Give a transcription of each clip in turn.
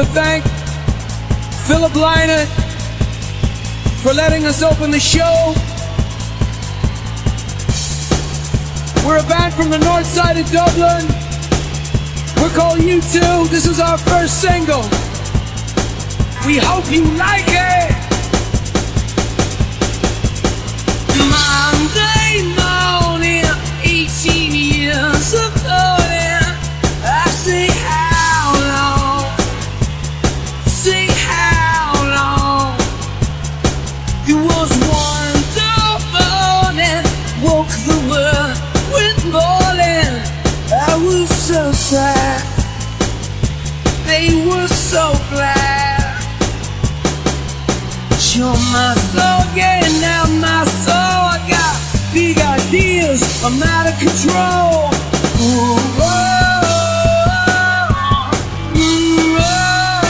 to thank Philip Lynott for letting us open the show. We're a band from the north side of Dublin. We're called U2. This is our first single. We hope you like it. Monday morning, 18 years ago, I say how long, say how long. It was wonderful and woke the world with morning. I was so sad, they were so glad. You're my soul, getting out my soul. I got big ideas, I'm out of control. Ooh, oh, ooh, oh.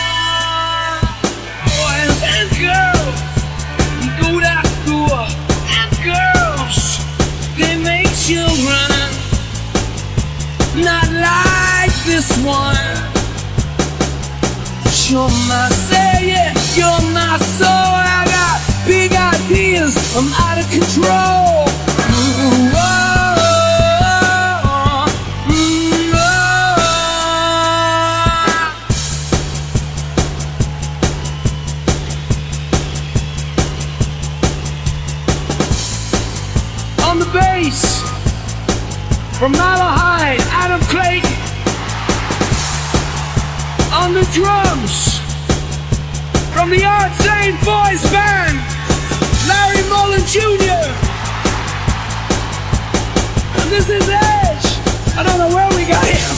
Boys and girls, you go to school, and girls, they make children, not like this one. You're my savior, you're my soul. I got big ideas, I'm out of control. Ooh, oh, ooh, oh. On the bass, from Malahide, Adam Clayton. On the drums, from the Art Sane Boys Band, Larry Mullen Jr. And this is Edge. I don't know where we got him.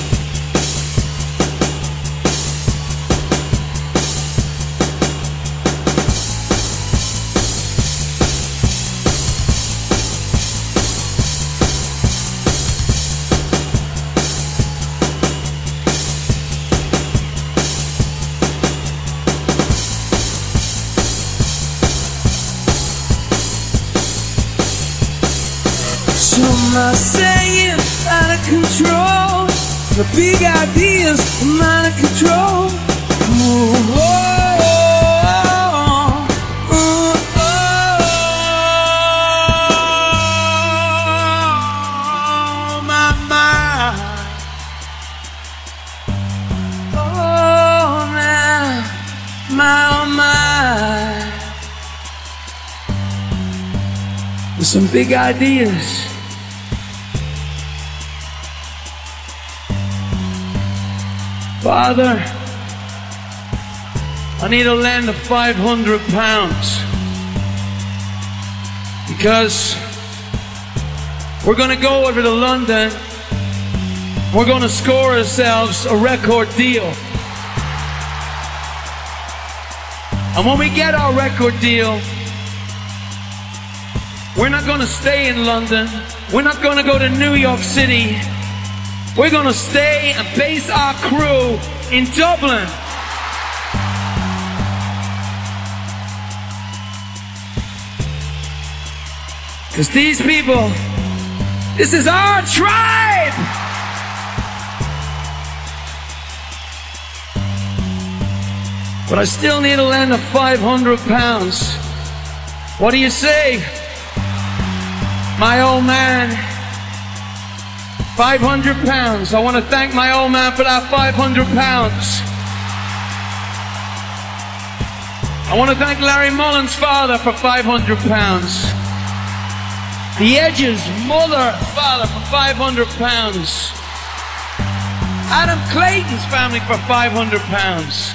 I'm saying out of control. The big ideas, I'm out of control. Ooh, oh, oh, oh, oh, my mind. Oh, my. With some big ideas. Father, I need a lend of £500 because we're going to go over to London. We're going to score ourselves a record deal. And when we get our record deal, we're not going to stay in London. We're not going to go to New York City. We're gonna stay and base our crew in Dublin. Because these people, this is our tribe. But I still need a lend of £500. What do you say, my old man? £500. I want to thank my old man for that £500. I want to thank Larry Mullen's father for £500. The Edge's father for £500. Adam Clayton's family for £500.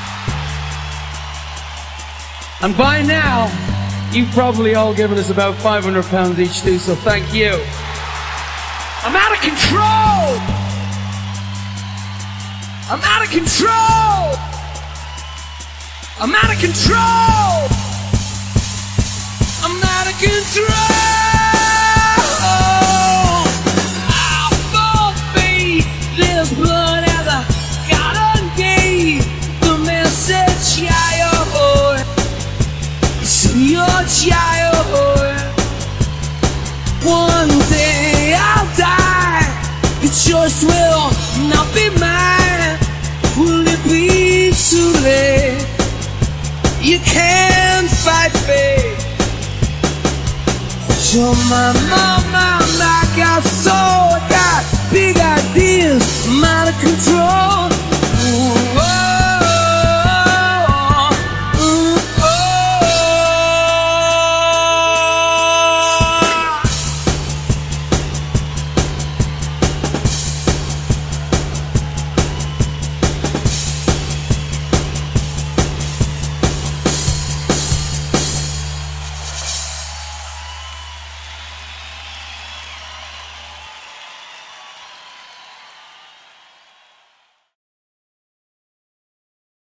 And by now, you've probably all given us about £500 each too, so thank you. I'm out of control! I'm out of control! I'm out of control! I'm out of control! I'll forfeit this blood as I got and gave the message childhood. It's your childhood. One day I'll die. The choice will not be mine. Will it be You can't fight fate. You're my mama, I got soul, I got big ideas, I'm out of control.